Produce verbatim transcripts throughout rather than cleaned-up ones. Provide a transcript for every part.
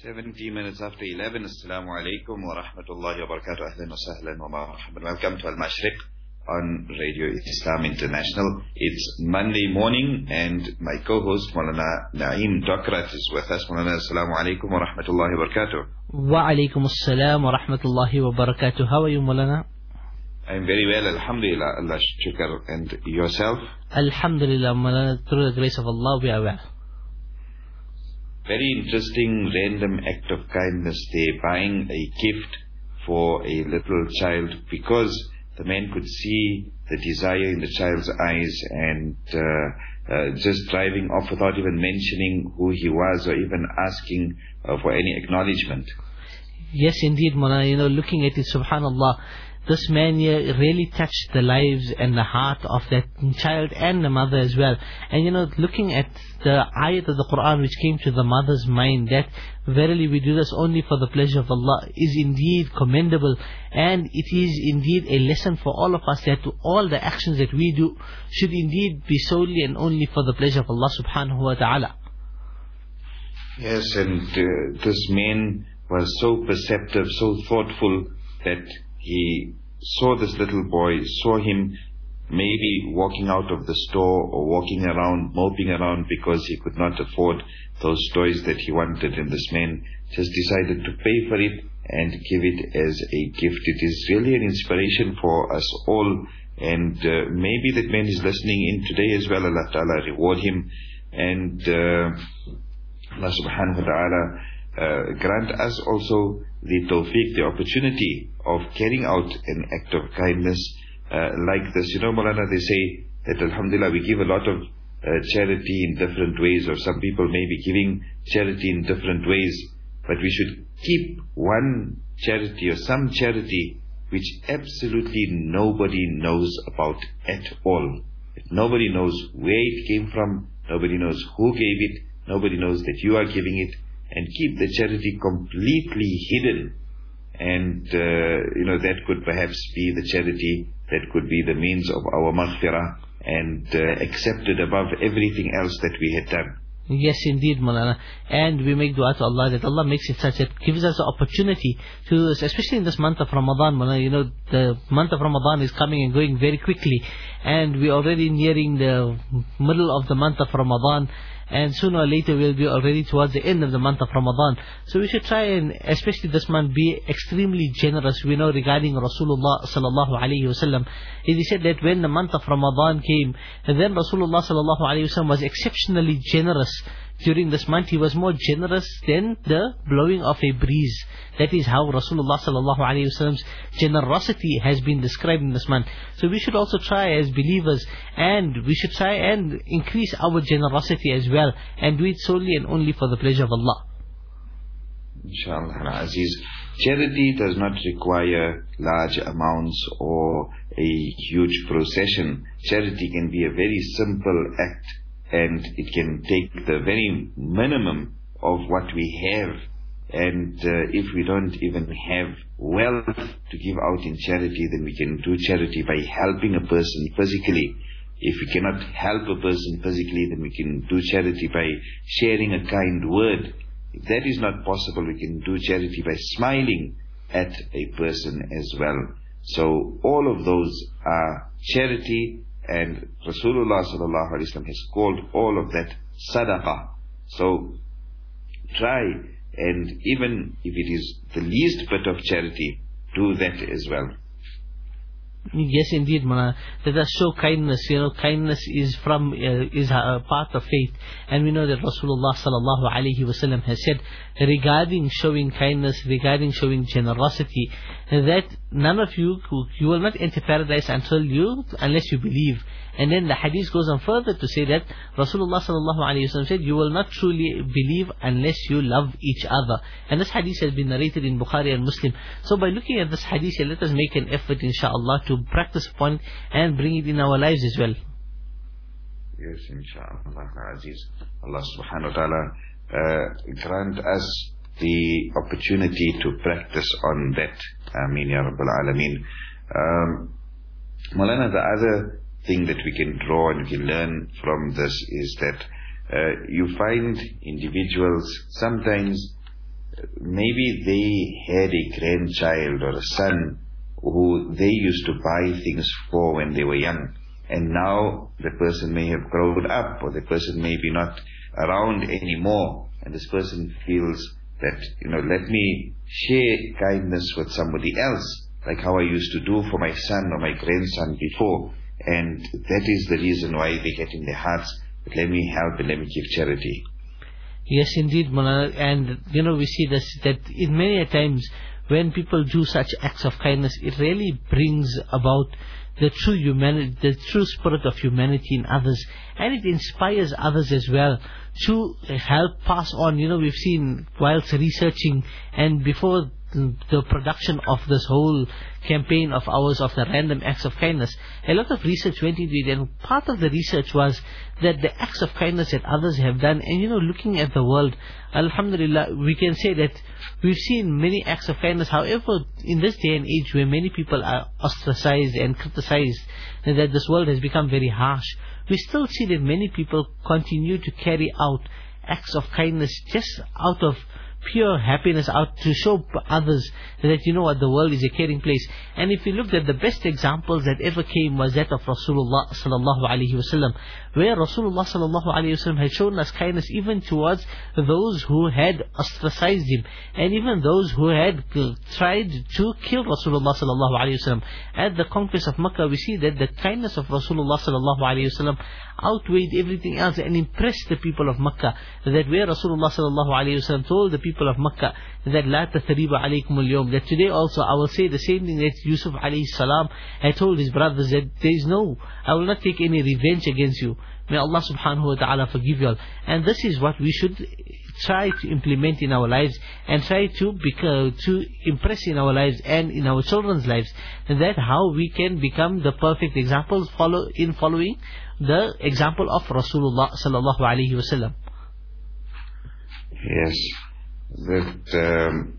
seventy minutes after eleven. Assalamu alaikum wa rahmatullahi wa barakatuh. Ahlan wa sahlan wa marhaban. Welcome to Al-Mashriq on Radio Islam International. It's Monday morning and my co-host Maulana Naeem Dokrat is with us. Maulana, assalamu alaikum wa rahmatullahi wa barakatuh. Wa alaikum assalam wa rahmatullahi wa barakatuh. How are you, Maulana? I'm very well, alhamdulillah, Allah shukr. And yourself? Alhamdulillah, Maulana, through the grace of Allah, we are well. Very interesting random act of kindness. They're buying a gift for a little child because the man could see the desire in the child's eyes, and uh, uh, just driving off without even mentioning who he was or even asking uh, for any acknowledgement. Yes, indeed, Maulana. You know, looking at it, subhanallah, this man here really touched the lives and the heart of that child and the mother as well. And you know, looking at the ayat of the Quran which came to the mother's mind, that verily we do this only for the pleasure of Allah, is indeed commendable. And it is indeed a lesson for all of us that all the actions that we do should indeed be solely and only for the pleasure of Allah subhanahu wa ta'ala. Yes, and uh, this man was so perceptive, so thoughtful, that he saw this little boy, saw him maybe walking out of the store or walking around, moping around because he could not afford those toys that he wanted, and this man just decided to pay for it and give it as a gift. It is really an inspiration for us all, and uh, maybe that man is listening in today as well. Allah Ta'ala reward him, and uh, Allah Subhanahu wa Ta'ala Uh, grant us also the tawfiq, the opportunity of carrying out an act of kindness uh, like this. You know, Maulana, they say that alhamdulillah we give a lot of uh, charity in different ways, or some people may be giving charity in different ways, but we should keep one charity or some charity which absolutely nobody knows about at all. Nobody knows where it came from, nobody knows who gave it, nobody knows that you are giving it. And keep the charity completely hidden, and uh, you know, that could perhaps be the charity that could be the means of our maghfirah and uh, accepted above everything else that we had done. Yes, indeed, Maulana. And we make dua to Allah that Allah makes it such that gives us the opportunity to, especially in this month of Ramadan, Maulana. You know, the month of Ramadan is coming and going very quickly, and we're already nearing the middle of the month of Ramadan. And sooner or later we'll be already towards the end of the month of Ramadan. So we should try and, especially this month, be extremely generous. We know regarding Rasulullah sallallahu alayhi wasallam, he said that when the month of Ramadan came, then Rasulullah sallallahu alayhi wasallam was exceptionally generous. During this month he was more generous than the blowing of a breeze. That is how Rasulullah sallallahu alayhi wasallam's generosity has been described in this month. So we should also try as believers, and we should try and increase our generosity as well, and do it solely and only for the pleasure of Allah. Inshallah Aziz. Charity does not require large amounts or a huge procession. Charity can be a very simple act, and it can take the very minimum of what we have. And uh, if we don't even have wealth to give out in charity, then we can do charity by helping a person physically. If we cannot help a person physically, then we can do charity by sharing a kind word. If that is not possible, we can do charity by smiling at a person as well. So all of those are charity, and Rasulullah sallallahu alaihi wasallam has called all of that sadaqah. So try, and even if it is the least bit of charity, do that as well. Yes, indeed, Maulana. Let us show kindness. You know, kindness is from uh, is a part of faith, and we know that Rasulullah sallallahu alaihi wasallam has said regarding showing kindness, regarding showing generosity, that none of you you will not enter paradise until you unless you believe. And then the hadith goes on further to say that Rasulullah sallallahu alaihi wasallam said, you will not truly believe unless you love each other. And this hadith has been narrated in Bukhari and Muslim. So by looking at this hadith, let us make an effort, inshaAllah, to practice upon it and bring it in our lives as well. Yes, inshaAllah Aziz. Allah subhanahu wa ta'ala uh, grant us the opportunity to practice on that. Ameen ya Rabbal Alameen. Um, Maulana, the other thing that we can draw and we can learn from this is that uh, you find individuals sometimes maybe they had a grandchild or a son who they used to buy things for when they were young. And now the person may have grown up, or the person may be not around anymore. And this person feels that, you know, let me share kindness with somebody else, like how I used to do for my son or my grandson before. And that is the reason why they get in their hearts, that let me help and let me give charity. Yes, indeed, Mulana. And, you know, we see this, that in many a times when people do such acts of kindness, it really brings about the true humanity, the true spirit of humanity in others, and it inspires others as well to help pass on. You know, we've seen whilst researching and before the production of this whole campaign of ours of the random acts of kindness, a lot of research went into it, and part of the research was that the acts of kindness that others have done. And you know, looking at the world, alhamdulillah, we can say that we've seen many acts of kindness. However, in this day and age where many people are ostracized and criticized, and that this world has become very harsh, we still see that many people continue to carry out acts of kindness just out of pure happiness, out to show others that, you know what, the world is a caring place. And if you looked at the best examples that ever came was that of Rasulullah sallallahu alaihi wasallam, where Rasulullah sallallahu alaihi wasallam had shown us kindness even towards those who had ostracized him, and even those who had tried to kill Rasulullah sallallahu alaihi wasallam. At the conquest of Makkah, we see that the kindness of Rasulullah sallallahu alaihi wasallam outweighed everything else and impressed the people of Makkah. That where Rasulullah sallallahu alaihi wasallam told the people of Makkah that la tathriba alaykum al-yawm, that today also I will say the same thing that Yusuf alayhi salam had told his brothers, that there is no, I will not take any revenge against you. May Allah subhanahu wa ta'ala forgive you all. And this is what we should try to implement in our lives, and try to become, to impress in our lives and in our children's lives, and that how we can become the perfect examples follow in following the example of Rasulullah sallallahu alaihi wasallam. Yes, that um,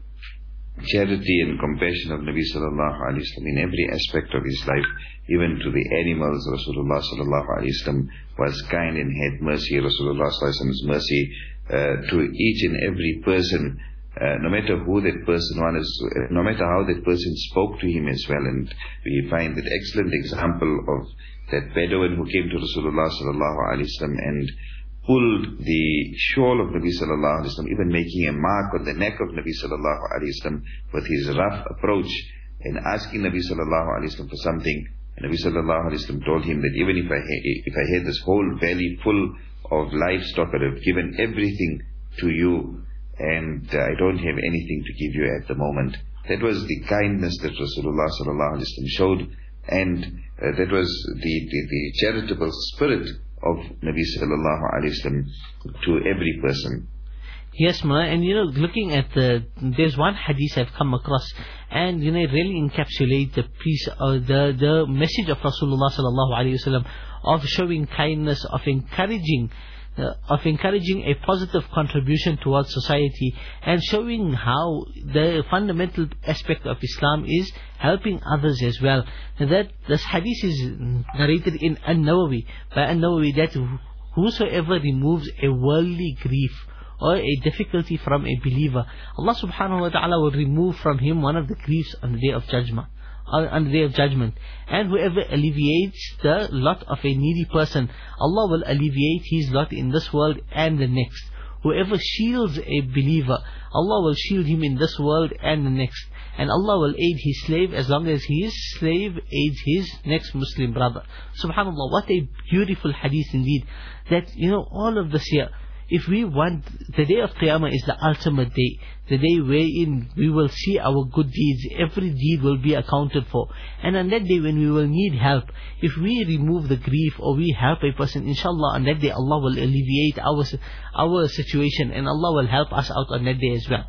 charity and compassion of Nabi sallallahu alaihi wasallam in every aspect of his life, even to the animals, Rasulullah sallallahu alaihi wasallam was kind and had mercy. Rasulullah sallallahu alaihi wasallam's mercy uh, to each and every person, uh, no matter who that person was, uh, no matter how that person spoke to him as well. And we find that excellent example of that Bedouin who came to Rasulullah sallallahu alaihi wasallam and pulled the shawl of Nabi sallallahu alaihi wasallam, even making a mark on the neck of Nabi sallallahu alaihi wasallam with his rough approach, and asking Nabi sallallahu alaihi wasallam for something. And Nabi sallallahu alaihi wasallam told him that even if I if I had this whole valley full of livestock, I would have given everything to you, and uh, I don't have anything to give you at the moment. That was the kindness that Rasulullah sallallahu alaihi wasallam showed, and uh, that was the, the the charitable spirit of Nabi sallallahu alaihi wasallam to every person. Yes, ma, and you know, looking at the, there's one hadith I've come across, and you know, it really encapsulates the piece of the the message of Rasulullah sallallahu alaihi wasallam of showing kindness, of encouraging, uh, of encouraging a positive contribution towards society, and showing how the fundamental aspect of Islam is helping others as well. And that this hadith is narrated in An-Nawawi by An-Nawawi, that whosoever removes a worldly grief or a difficulty from a believer, Allah subhanahu wa ta'ala will remove from him one of the griefs on the day of judgment. On the day of judgment. And whoever alleviates the lot of a needy person, Allah will alleviate his lot in this world and the next. Whoever shields a believer, Allah will shield him in this world and the next. And Allah will aid his slave as long as his slave aids his next Muslim brother. Subhanallah, what a beautiful hadith indeed. That, you know, all of this here, if we want, the day of Qiyamah is the ultimate day, the day wherein we will see our good deeds, every deed will be accounted for. And on that day when we will need help, if we remove the grief or we help a person, inshallah on that day Allah will alleviate our our situation, and Allah will help us out on that day as well.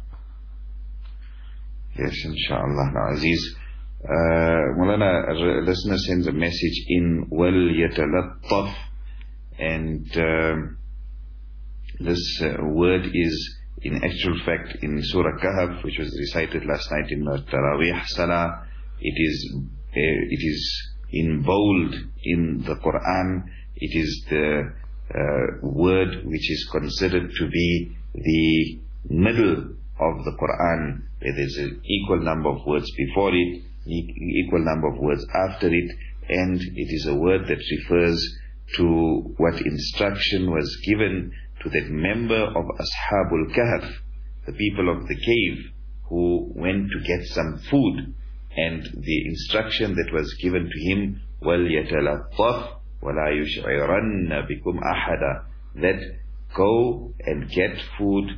Yes, inshallah. Now, Aziz, uh, Mulana, a listener sends a message in, Wal Yatalattaf, and um, this uh, word is in actual fact in Surah Kahf, which was recited last night in the Taraweeh Salah. It is uh, it is in bold in the Quran. It is the uh, word which is considered to be the middle of the Quran, where there's an equal number of words before it, equal number of words after it, and it is a word that refers to what instruction was given to that member of Ashabul Kahf, the people of the cave, who went to get some food, and the instruction that was given to him, وَلْيَتَلَطَّفْ وَلَا يُشْعِرَنَّ بِكُمْ أَحَدًا, that go and get food,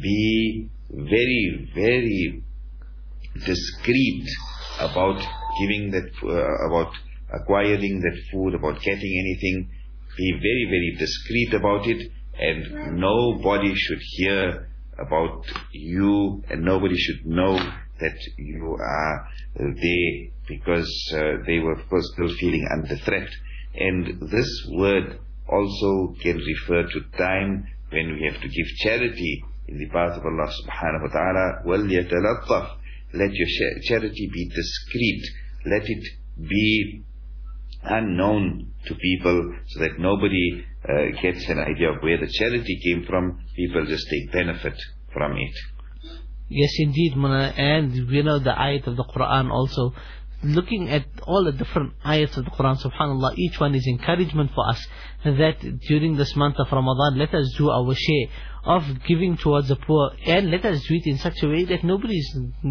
be very, very discreet about giving that, uh, about acquiring that food, about getting anything. Be very, very discreet about it, and nobody should hear about you, and nobody should know that you are there, because uh, they were of course still feeling under threat. And this word also can refer to time when we have to give charity in the path of Allah subhanahu wa ta'ala. وَلْيَتَلَطَّفْ, let your charity be discreet, let it be unknown to people, so that nobody uh, gets an idea of where the charity came from. People just take benefit from it. Yes, indeed, Muna. And you know the ayat of the Quran also, looking at all the different ayats of the Quran, subhanAllah, each one is encouragement for us, that during this month of Ramadan, let us do our share of giving towards the poor, and let us do it in such a way that nobody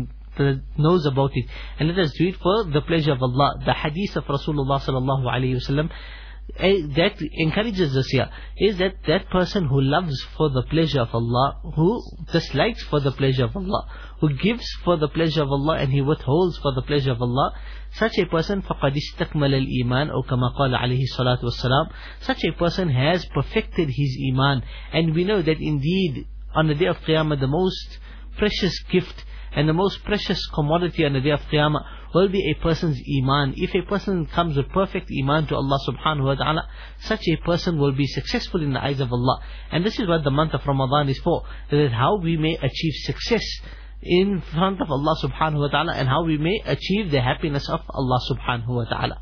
knows about it, and let us do it for the pleasure of Allah. The hadith of Rasulullah sallallahu alayhi wa sallam that encourages us here is that that person who loves for the pleasure of Allah, who dislikes for the pleasure of Allah, who gives for the pleasure of Allah and he withholds for the pleasure of Allah, such a person فَقَدْ اسْتَكْمَلَ الْإِيمَانِ أو كما قال عليه الصلاة والسلام, such a person has perfected his iman. And we know that indeed on the day of Qiyamah, the most precious gift and the most precious commodity on the day of Qiyamah will be a person's iman. If a person comes with perfect iman to Allah subhanahu wa ta'ala, such a person will be successful in the eyes of Allah. And this is what the month of Ramadan is for, that how we may achieve success in front of Allah subhanahu wa ta'ala, and how we may achieve the happiness of Allah subhanahu wa ta'ala.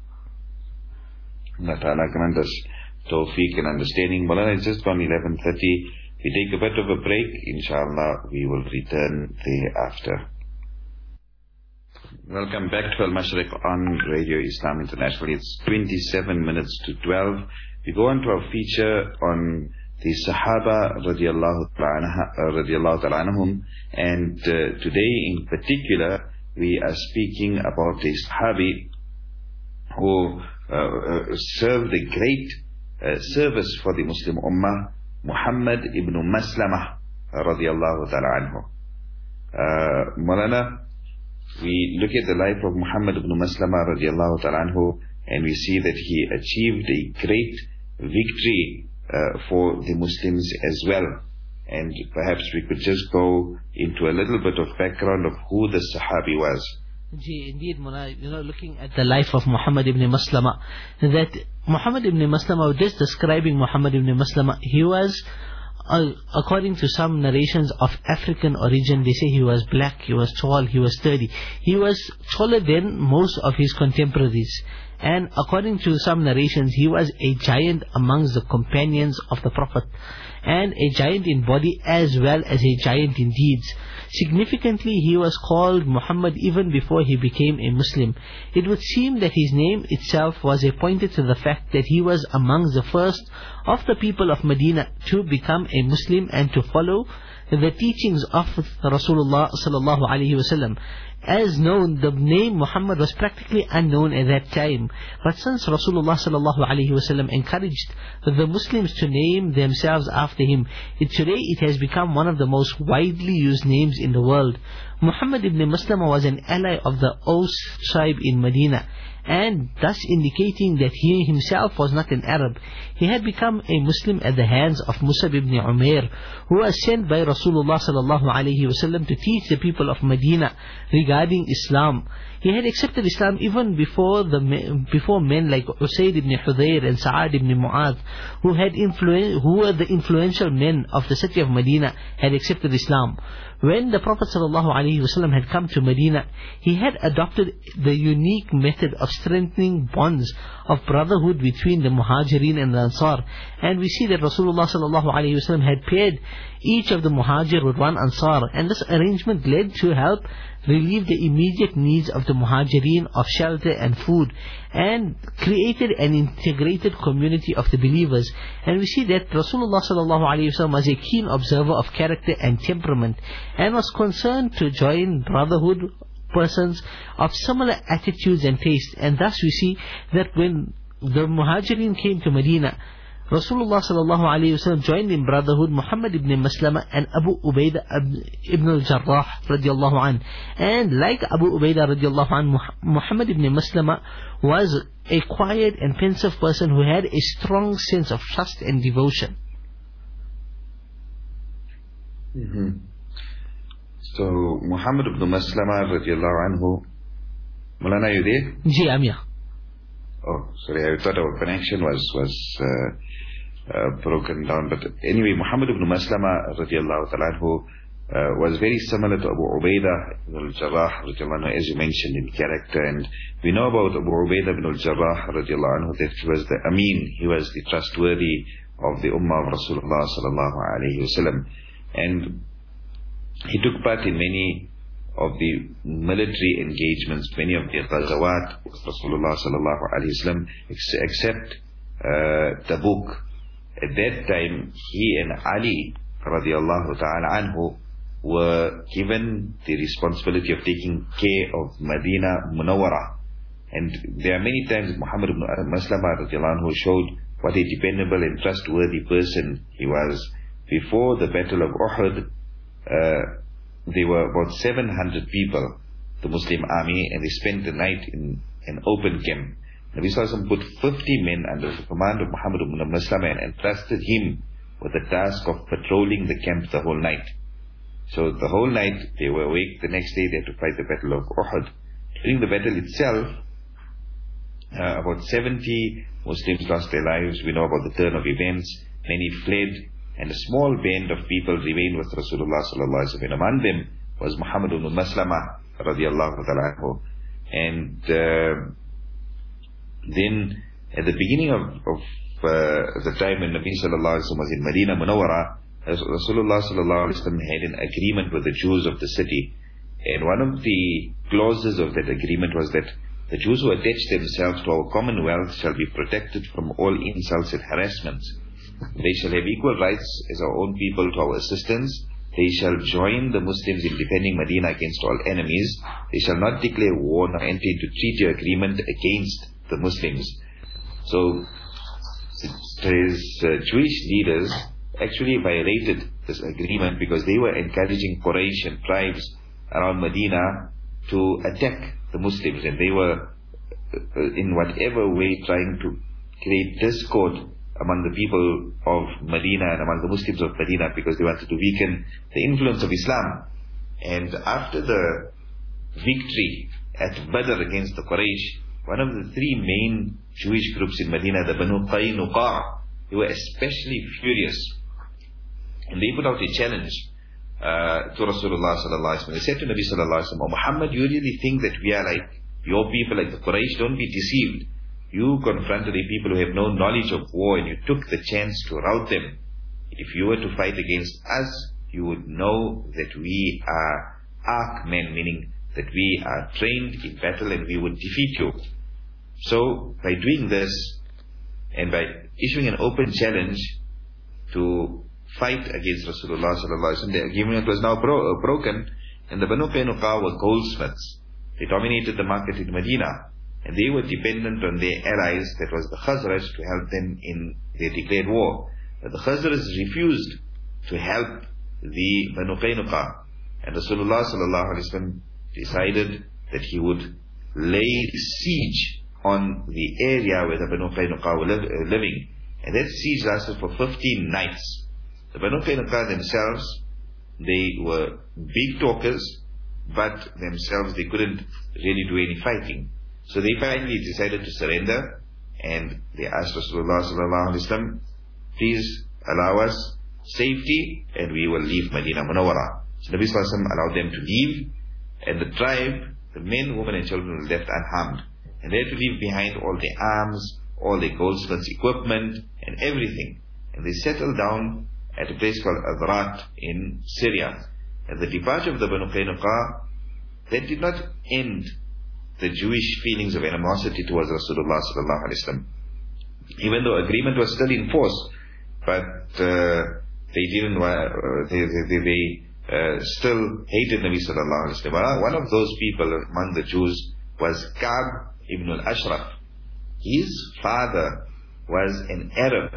Allah ta'ala grant us tawfiq and understanding. Maulana, it's just gone eleven thirty. We take a bit of a break. Inshallah, we will return thereafter. Welcome back to Al-Mashriq on Radio Islam International. It's twenty-seven minutes to twelve. We go on to our feature on the Sahaba radiallahu ta'ala anhum, and uh, today in particular we are speaking about a Sahabi who uh, uh, served a great uh, service for the Muslim Ummah, Muhammad ibn Maslamah radiallahu ta'ala anhu. Uh, Maulana, we look at the life of Muhammad ibn Maslamah radiallahu ta'ala anhu, and we see that he achieved a great victory uh, for the Muslims as well. And perhaps we could just go into a little bit of background of who the Sahabi was. Indeed, Muna, you know, looking at the life of Muhammad ibn Maslama, that Muhammad ibn Maslama, just describing Muhammad ibn Maslama, he was, uh, according to some narrations, of African origin. They say he was black, he was tall, he was sturdy. He was taller than most of his contemporaries. And according to some narrations, he was a giant amongst the companions of the Prophet, and a giant in body as well as a giant in deeds. Significantly, he was called Muhammad even before he became a Muslim. It would seem that his name itself was appointed to the fact that he was amongst the first of the people of Medina to become a Muslim and to follow the teachings of Rasulullah sallallahu alaihi wasallam. As known, the name Muhammad was practically unknown at that time. But since Rasulullah sallallahu alaihi wasallam encouraged the Muslims to name themselves after him, it, today it has become one of the most widely used names in the world. Muhammad ibn Maslama was an ally of the Aus tribe in Medina, and thus indicating that he himself was not an Arab. He had become a Muslim at the hands of Musab ibn Umair, who was sent by Rasulullah sallallahu alaihi wasallam to teach the people of Medina regarding Islam. He had accepted Islam even before the before men like Usayd ibn Hudayr and Sa'ad ibn Mu'adh, who had influen- who were the influential men of the city of Medina, had accepted Islam. When the Prophet sallallahu alaihi wasallam had come to Medina, he had adopted the unique method of strengthening bonds of brotherhood between the Muhajirin and the Ansar. And we see that Rasulullah sallallahu alaihi wasallam had paired each of the Muhajir with one Ansar, and this arrangement led to help relieve the immediate needs of the Muhajirin of shelter and food, and created an integrated community of the believers. And we see that Rasulullah sallallahu alaihi wasallam was a keen observer of character and temperament, and was concerned to join brotherhood persons of similar attitudes and tastes. And thus we see that when the Muhajirin came to Medina, Rasulullah sallallahu alayhi wasallam joined in brotherhood Muhammad ibn Maslama and Abu Ubaidah ibn al-Jarrah radiallahu anh. And like Abu Ubaidah radiallahu anh, Muhammad ibn Maslama was a quiet and pensive person who had a strong sense of trust and devotion. Mm-hmm. So Muhammad ibn Maslama radiallahu anhu, Mulana, are you there? Ji, I'm here. Oh, sorry, I thought our connection was was uh, uh, broken down. But anyway, Muhammad ibn Maslama radiallahu ta'ala anhu uh, was very similar to Abu Ubaidah ibn al-Jarrah radiallahu anhu, as you mentioned, in character. And we know about Abu Ubaidah ibn al-Jarrah radiallahu anhu that he was the Amin, he was the trustworthy of the Ummah of Rasulullah sallallahu alayhi wasallam. And he took part in many of the military engagements, many of the ghazawat with Rasulullah sallallahu alayhi wasallam, except uh, Tabuk. At that time, he and Ali radiallahu ta'ala anhu were given the responsibility of taking care of Medina Munawwara. And there are many times Muhammad ibn Maslama radiallahu anhu showed what a dependable and trustworthy person he was. Before the Battle of Uhud, uh, there were about seven hundred people, the Muslim army, and they spent the night in an open camp. Nabi Sallallahu Alaihi Wasallam put fifty men under the command of Muhammad ibn Maslama and entrusted him with the task of patrolling the camp the whole night. So the whole night they were awake. The next day they had to fight the Battle of Uhud. During the battle itself, uh, about seventy Muslims lost their lives. We know about the turn of events. Many fled, and a small band of people remained with Rasulullah sallallahu alaihi wasallam. Among them was Muhammad ibn Maslama radiallahu ta'ala anhu. And uh, then at the beginning of, of uh, the time when Nabi sallallahu alaihi wasallam was in Medina Munawwara, Rasulullah sallallahu alaihi wasallam had an agreement with the Jews of the city. And one of the clauses of that agreement was that the Jews who attach themselves to our commonwealth shall be protected from all insults and harassments. They shall have equal rights as our own people to our assistance. They shall join the Muslims in defending Medina against all enemies. They shall not declare war nor enter into treaty agreement against the Muslims. So, his uh, Jewish leaders actually violated this agreement because they were encouraging Quraysh and tribes around Medina to attack the Muslims, and they were uh, in whatever way trying to create discord among the people of Medina and among the Muslims of Medina, because they wanted to weaken the influence of Islam. And after the victory at Badr against the Quraysh, one of the three main Jewish groups in Medina, the Banu Qaynuqa, they were especially furious, and they put out a challenge uh, to Rasulullah sallallahu alaihi wasallam. They said to Nabi sallallahu alaihi wasallam, Muhammad, you really think that we are like your people, like the Quraysh? Don't be deceived. You confronted a people who have no knowledge of war, and you took the chance to rout them. If you were to fight against us, you would know that we are ark men, meaning that we are trained in battle and we would defeat you. So, by doing this, and by issuing an open challenge to fight against Rasulullah sallallahu alaihi wasallam, the agreement was now bro- uh, broken, and the Banu Qaynuqa were goldsmiths. They dominated the market in Medina, and they were dependent on their allies, that was the Khazraj, to help them in their declared war. But the Khazraj refused to help the Banu Qaynuqa, and Rasulullah sallallahu alaihi wasallam decided that he would lay siege on the area where the Banu Qaynuqa were li- uh, living. And that siege lasted for fifteen nights. The Banu Qaynuqa themselves, they were big talkers, but themselves they couldn't really do any fighting. So they finally decided to surrender, and they asked Rasulullah sallallahu alaihi wasallam, please allow us safety and we will leave Medina Munawwara. So Nabi sallallahu alaihi wasallam allowed them to leave, and the tribe, the men, women and children were left unharmed. and they had to leave behind all their arms, all their goldsmiths' equipment, and everything. And they settled down at a place called Adrat in Syria. At the departure of the Banu Qaynuqa, that did not end the Jewish feelings of animosity towards Rasulullah sallallahu alaihi wasallam. Even though agreement was still in force, but uh, they didn't. Uh, they they, they uh, still hated Nabi sallallahu alaihi wasallam. One of those people among the Jews was Ka'b ibn al-Ashraf. His father was an Arab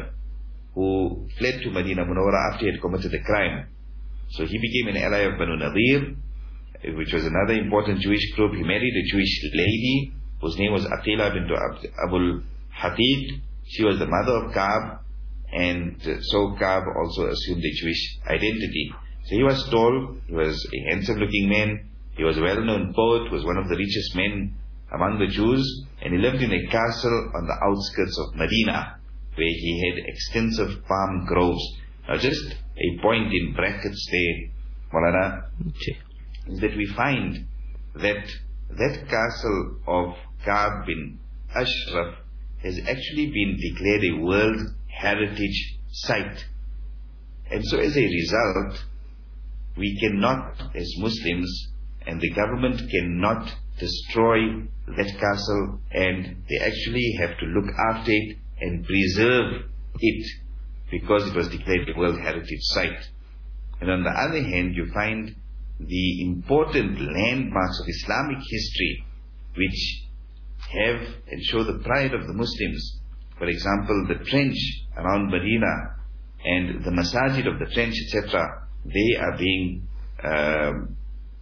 who fled to Medina Munawwara after he had committed a crime. So he became an ally of Banu Nadir, which was another important Jewish group. He married a Jewish lady whose name was Aqila bint Abul Hatiq. She was the mother of Ka'b, and so Ka'b also assumed a Jewish identity. So he was tall, he was a handsome looking man, he was a well-known poet, was one of the richest men among the Jews, and he lived in a castle on the outskirts of Medina, where he had extensive palm groves. Now just a point in brackets there, Maulana, okay, is that we find that that castle of Ka'b bin Ashraf has actually been declared a World Heritage Site. And so as a result, we cannot, as Muslims, and the government cannot destroy that castle, and they actually have to look after it and preserve it because it was declared a World Heritage Site. And on the other hand, you find the important landmarks of Islamic history which have and show the pride of the Muslims. For example, the trench around Medina and the masajid of the trench, et cetera, they are being um,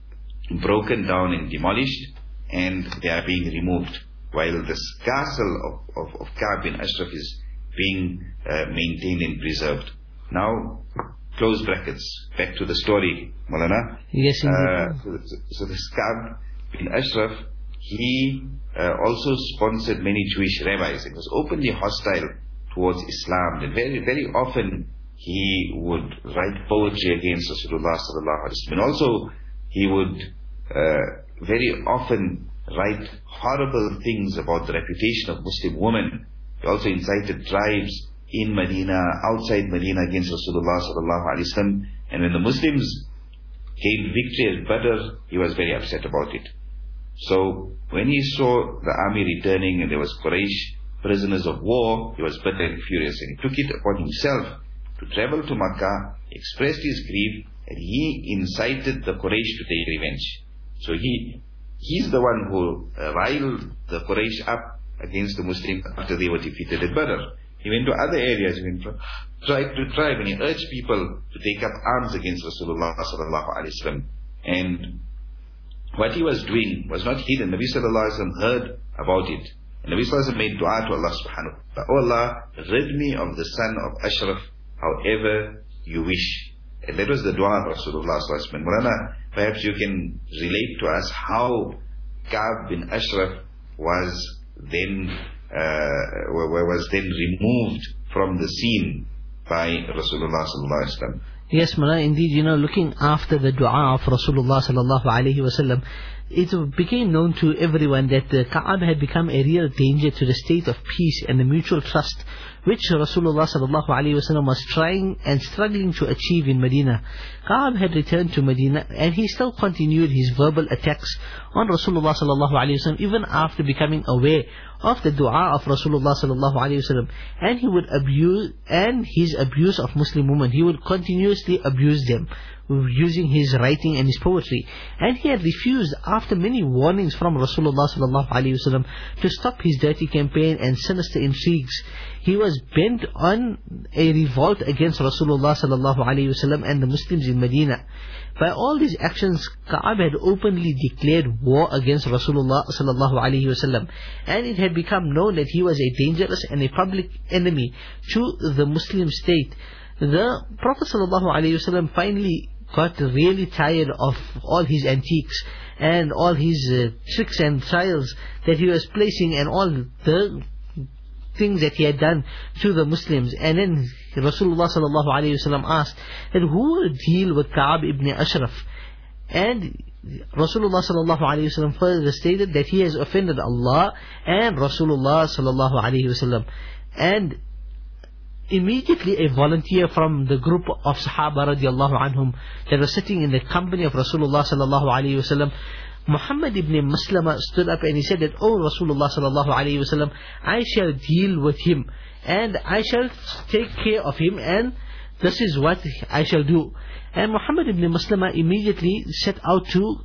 broken down and demolished, and they are being removed, while this castle of, of, of Ka'b bin Ashraf is being uh, maintained and preserved. Now, close brackets, back to the story, Maulana. Yes, uh, so, so this Ka'b bin Ashraf, he uh, also sponsored many Jewish rabbis and was openly hostile towards Islam. And very, very often he would write poetry against Rasulullah sallallahu alaihi wasallam. And also he would uh, very often write horrible things about the reputation of Muslim women. He also incited tribes in Medina, outside Medina, against Rasulullah sallallahu alaihi wasallam. And when the Muslims gained victory at Badr, he was very upset about it. So when he saw the army returning and there was Quraysh prisoners of war, he was bitter and furious, and he took it upon himself to travel to Makkah, expressed his grief, and he incited the Quraysh to take revenge. So he he's the one who uh, riled the Quraysh up against the Muslims after they were defeated at Badr. He went to other areas, he went to tribe to tribe, and he urged people to take up arms against Rasulullah sallallahu alaihi wasallam. And what he was doing was not hidden. Nabi sallallahu alaihi wasallam heard about it. And Nabi sallallahu alaihi wasallam made dua to Allah subhanahu wa ta'ala. Oh Allah, rid me of the son of Ashraf however you wish. And that was the dua of Rasulullah sallallahu alaihi wasallam. Mulana, perhaps you can relate to us how Ka'b bin Ashraf was then uh, was then removed from the scene by Rasulullah sallallahu alaihi wasallam. Yes, Mullah, indeed, you know, looking after the dua of Rasulullah sallallahu alaihi wasallam, it became known to everyone that the Ka'b had become a real danger to the state of peace and the mutual trust which Rasulullah sallallahu alaihi wasallam was trying and struggling to achieve in Medina. Ka'b had returned to Medina, and he still continued his verbal attacks on Rasulullah sallallahu alaihi wasallam even after becoming aware of the dua of Rasulullah sallallahu alaihi wasallam. And he would abuse, and his abuse of Muslim women, he would continuously abuse them using his writing and his poetry. And he had refused, after many warnings from Rasulullah sallallahu alaihi wasallam, to stop his dirty campaign and sinister intrigues. He was bent on a revolt against Rasulullah sallallahu alaihi wasallam and the Muslims in Medina. By all these actions, Ka'b had openly declared war against Rasulullah sallallahu alaihi wasallam, and it had become known that he was a dangerous and a public enemy to the Muslim state. The Prophet sallallahu alaihi wasallam finally got really tired of all his antiques and all his uh, tricks and trials that he was placing, and all the things that he had done to the Muslims. And then Rasulullah sallallahu alaihi wasallam asked that who will deal with Ka'b ibn Ashraf. And Rasulullah sallallahu alayhi wa sallam further stated that he has offended Allah and Rasulullah sallallahu alayhi wa sallam. And immediately a volunteer from the group of Sahaba radiallahu anhum that was sitting in the company of Rasulullah sallallahu alayhi wa sallam, Muhammad ibn Maslama stood up and he said that, "Oh Rasulullah sallallahu alayhi wa sallam, I shall deal with him and I shall take care of him, and this is what I shall do." And Muhammad ibn Maslama immediately set out to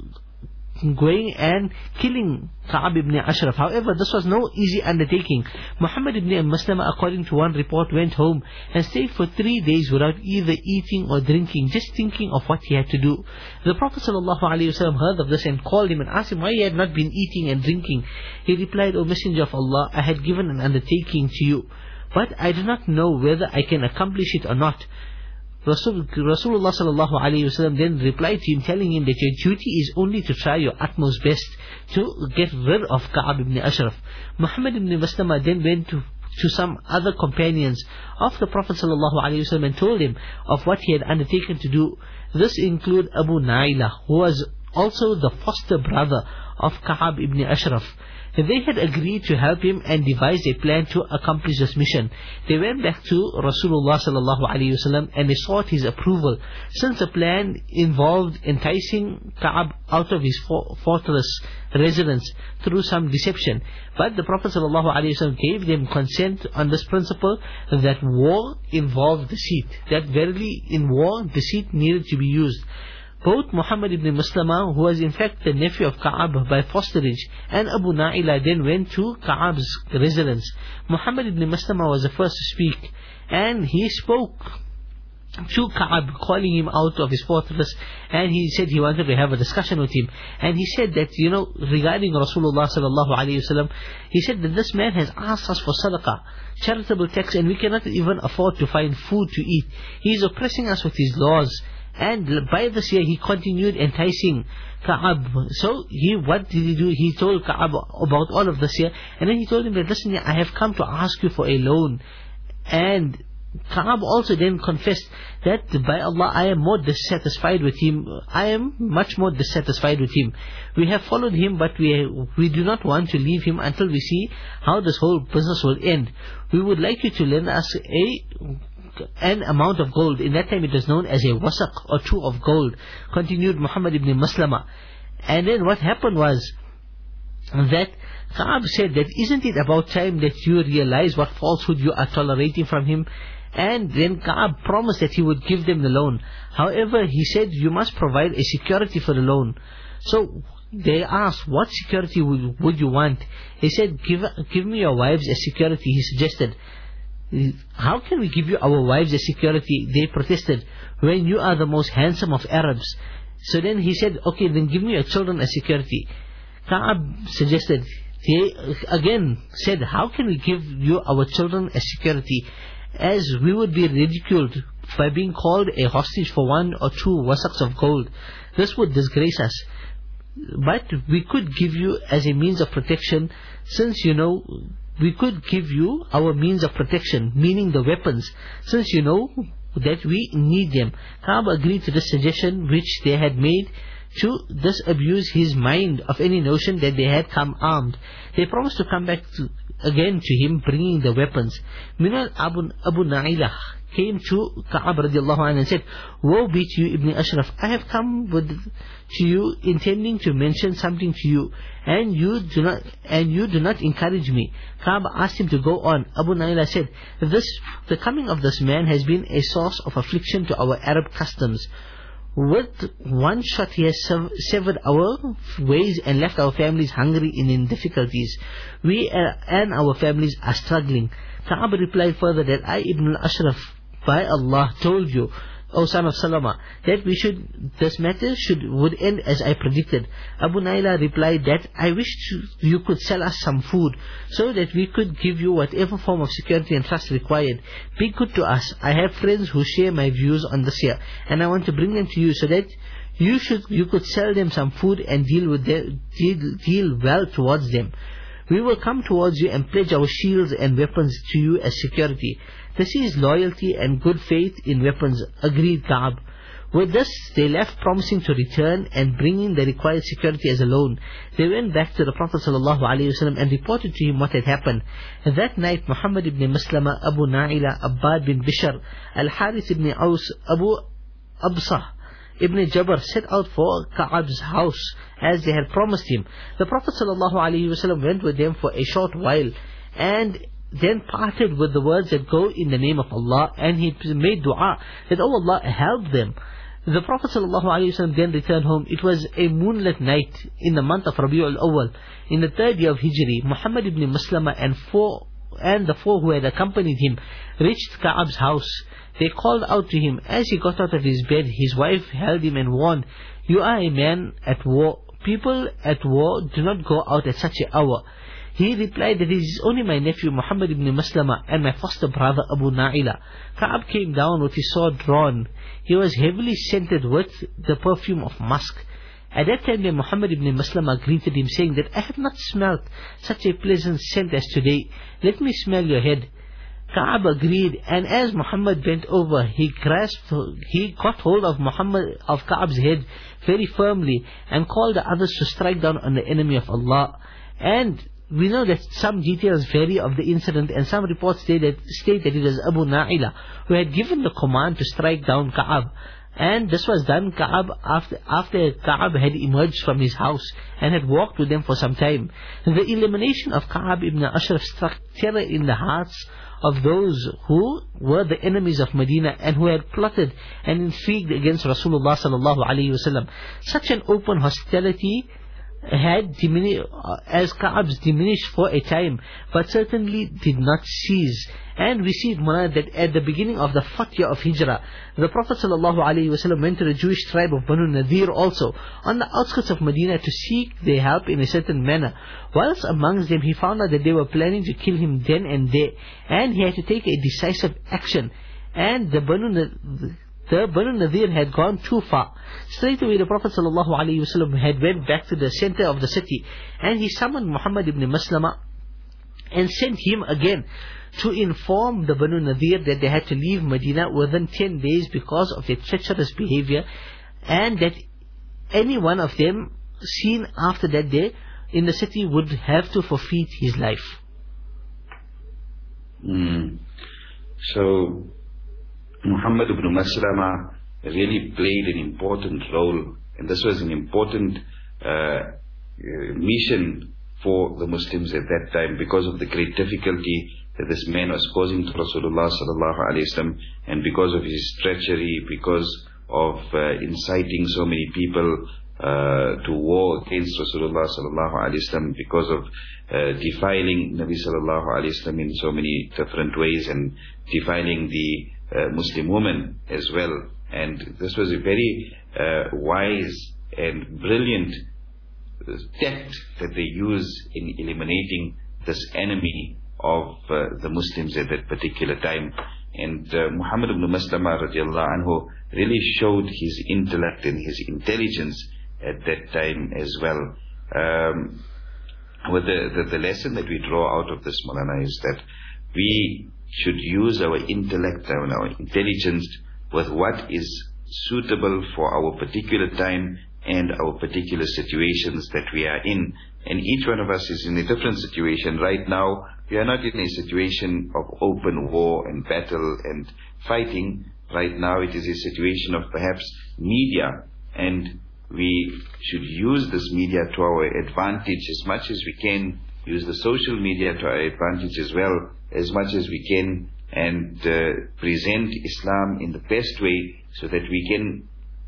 going and killing Ka'ab ibn Ashraf. However, this was no easy undertaking. Muhammad ibn Maslama, according to one report, went home and stayed for three days without either eating or drinking, just thinking of what he had to do. The Prophet ﷺ heard of this and called him and asked him why he had not been eating and drinking. He replied, "O Messenger of Allah, I had given an undertaking to you, but I do not know whether I can accomplish it or not." Rasul, Rasulullah sallallahu alayhi wa sallam then replied to him, telling him that your duty is only to try your utmost best to get rid of Ka'ab ibn Ashraf. Muhammad ibn Maslama then went to, to some other companions of the Prophet sallallahu alayhi wa sallam and told him of what he had undertaken to do. This included Abu Naila, who was also the foster brother of Ka'ab ibn Ashraf. They had agreed to help him and devised a plan to accomplish this mission. They went back to Rasulullah sallallahu alaihi wasallam and they sought his approval, since the plan involved enticing Ka'ab out of his fortress residence through some deception. But the Prophet sallallahu alaihi wasallam gave them consent on this principle that war involved deceit, that verily in war deceit needed to be used. Both Muhammad ibn Maslama, who was in fact the nephew of Ka'ab by fosterage, and Abu Naila then went to Ka'ab's residence. Muhammad ibn Maslama was the first to speak, and he spoke to Ka'ab, calling him out of his fortress, and he said he wanted to have a discussion with him. And he said that, you know, regarding Rasulullah sallallahu alayhi wa sallam, he said that this man has asked us for sadaqah, charitable tax, and we cannot even afford to find food to eat. He is oppressing us with his laws. And by this year he continued enticing Ka'ab. So he, what did he do? He told Ka'ab about all of this here, and then he told him that, listen, I have come to ask you for a loan. And Ka'ab also then confessed that by Allah, I am more dissatisfied with him. I am much more dissatisfied with him. We have followed him, but we we do not want to leave him until we see how this whole business will end. We would like you to lend us a an amount of gold. In that time it was known as a wasaq or two of gold, continued Muhammad ibn Maslama. And then what happened was that Ka'ab said that, isn't it about time that you realize what falsehood you are tolerating from him? And then Ka'ab promised that he would give them the loan. However, he said, you must provide a security for the loan. So they asked, what security would, would you want? He said, give, give me your wives as security, he suggested. How can we give you our wives as security, they protested, when you are the most handsome of Arabs? So then he said, okay, then give me your children as security. Ka'ab suggested, they again said, how can we give you our children as security, as we would be ridiculed by being called a hostage for one or two wasaqs of gold. This would disgrace us. But we could give you as a means of protection, since you know we could give you our means of protection, meaning the weapons, since you know that we need them. Ka'ab agreed to this suggestion which they had made to disabuse his mind of any notion that they had come armed. They promised to come back to, again to him bringing the weapons. Meanwhile, Abu, Abu Na'ilah came to Ka'ab radiallahu anhu and said, woe be to you, Ibn Ashraf, I have come with, to you intending to mention something to you, and you do not and you do not encourage me. Ka'ab asked him to go on. Abu Na'ilah said, this, the coming of this man has been a source of affliction to our Arab customs. With one shot he has severed our ways and left our families hungry and in difficulties. We uh, and our families are struggling. Ka'ab replied further that I, Ibn al-Ashraf, by Allah, told you, O son of Salama, that we should, this matter should would end as I predicted. Abu Naila replied that I wish to, you could sell us some food, so that we could give you whatever form of security and trust required. Be good to us. I have friends who share my views on this here, and I want to bring them to you so that you should you could sell them some food and deal with them, deal, deal well towards them. We will come towards you and pledge our shields and weapons to you as security. This is loyalty and good faith in weapons, agreed Ka'ab. With this, they left, promising to return and bringing the required security as a loan. They went back to the Prophet ﷺ and reported to him what had happened. And that night, Muhammad ibn Maslama, Abu Na'ila, Abbad bin Bishr, Al-Harith ibn Aus, Abu Absah ibn Jabr set out for Ka'ab's house as they had promised him. The Prophet ﷺ went with them for a short while and then parted with the words that go in the name of Allah, and he made dua that, oh Allah, help them. The Prophet ﷺ then returned home. It was a moonlit night in the month of Rabi'ul Awwal, in the third year of Hijri. Muhammad ibn Maslama and four and the four who had accompanied him reached Ka'ab's house. They called out to him. As he got out of his bed, his wife held him and warned, "You are a man at war. People at war do not go out at such an hour." He replied that it is only my nephew Muhammad ibn Maslama and my foster brother Abu Na'ila. Ka'ab came down with his sword drawn. He was heavily scented with the perfume of musk. At that time, then Muhammad ibn Maslama greeted him, saying that, "I have not smelt such a pleasant scent as today. Let me smell your head." Ka'ab agreed, and as Muhammad bent over, he grasped, he got hold of Muhammad, of Ka'ab's head very firmly, and called the others to strike down on the enemy of Allah. And we know that some details vary of the incident, and some reports state that, state that it was Abu Na'ila who had given the command to strike down Ka'ab. And this was done Ka'ab after, after Ka'ab had emerged from his house and had walked with them for some time. The elimination of Ka'ab ibn Ashraf struck terror in the hearts of those who were the enemies of Medina and who had plotted and intrigued against Rasulullah sallallahu alaihi wasallam. Such an open hostility had diminished, uh, as Ka'ab's diminished for a time, but certainly did not cease. And we see, Murad, that at the beginning of the fourth year of Hijrah, the Prophet ﷺ went to the Jewish tribe of Banu Nadir also, on the outskirts of Medina, to seek their help in a certain manner. Whilst amongst them, he found out that they were planning to kill him then and there, and he had to take a decisive action. And the Banu Nadir, The Banu Nadir had gone too far. Straight away the Prophet ﷺ had went back to the center of the city, and he summoned Muhammad ibn Maslama and sent him again to inform the Banu Nadir that they had to leave Medina within ten days because of their treacherous behavior, and that any one of them seen after that day in the city would have to forfeit his life. Mm. So Muhammad ibn Maslama really played an important role, and this was an important uh, mission for the Muslims at that time, because of the great difficulty that this man was causing to Rasulullah sallallahu alaihi wasallam, and because of his treachery, because of uh, inciting so many people uh, to war against Rasulullah sallallahu alaihi wasallam, because of uh, defiling Nabi sallallahu alaihi wasallam in so many different ways, and defiling the Uh, Muslim woman as well. And this was a very uh, wise and brilliant tact that they use in eliminating this enemy of uh, the Muslims at that particular time. And uh, Muhammad ibn Maslama radiallahu anhu really showed his intellect and his intelligence at that time as well. Um, with the, the, the lesson that we draw out of this, Maulana, is that we should use our intellect and our intelligence with what is suitable for our particular time and our particular situations that we are in. And each one of us is in a different situation. Right now, we are not in a situation of open war and battle and fighting. Right now, it is a situation of perhaps media, and we should use this media to our advantage as much as we can. Use the social media to our advantage as well, as much as we can, and uh, present Islam in the best way, so that we can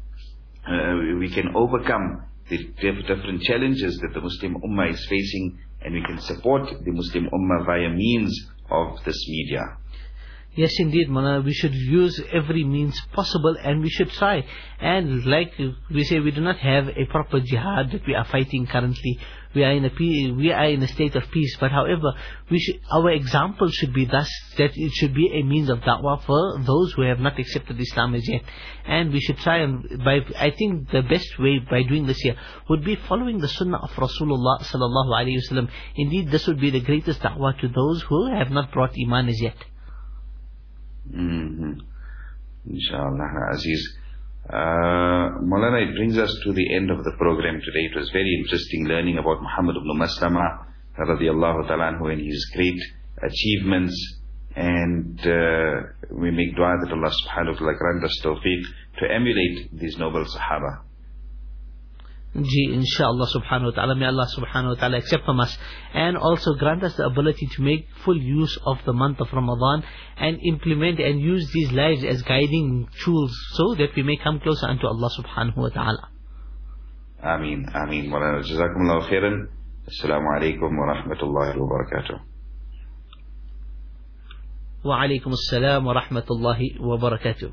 uh, we can overcome the different challenges that the Muslim Ummah is facing, and we can support the Muslim Ummah via means of this media. Yes, indeed, Mana. We should use every means possible, and we should try. And like we say, we do not have a proper jihad that we are fighting currently. We are in a we are in a state of peace. But however, we should, our example should be thus, that it should be a means of da'wah for those who have not accepted Islam as yet. And we should try, and by I think the best way by doing this here would be following the Sunnah of Rasulullah sallallahu alaihi wasallam. Indeed, this would be the greatest da'wah to those who have not brought Iman as yet. Mm-hmm. Inshallah, Aziz. Uh, Maulana, it brings us to the end of the program today. It was very interesting learning about Muhammad ibn Maslama radiallahu ta'ala anhu and his great achievements. And uh, we make dua that Allah subhanahu wa ta'ala grant us tawfiq to emulate these noble Sahaba. Ji, inshallah subhanahu wa ta'ala. May Allah subhanahu wa ta'ala accept from us and also grant us the ability to make full use of the month of Ramadan and implement and use these lives as guiding tools so that we may come closer unto Allah subhanahu wa ta'ala. Ameen, Ameen. Jazakumullahu khairan. Assalamu alaikum wa rahmatullahi wa barakatuh. Wa alaikum assalam wa rahmatullahi wa barakatuh.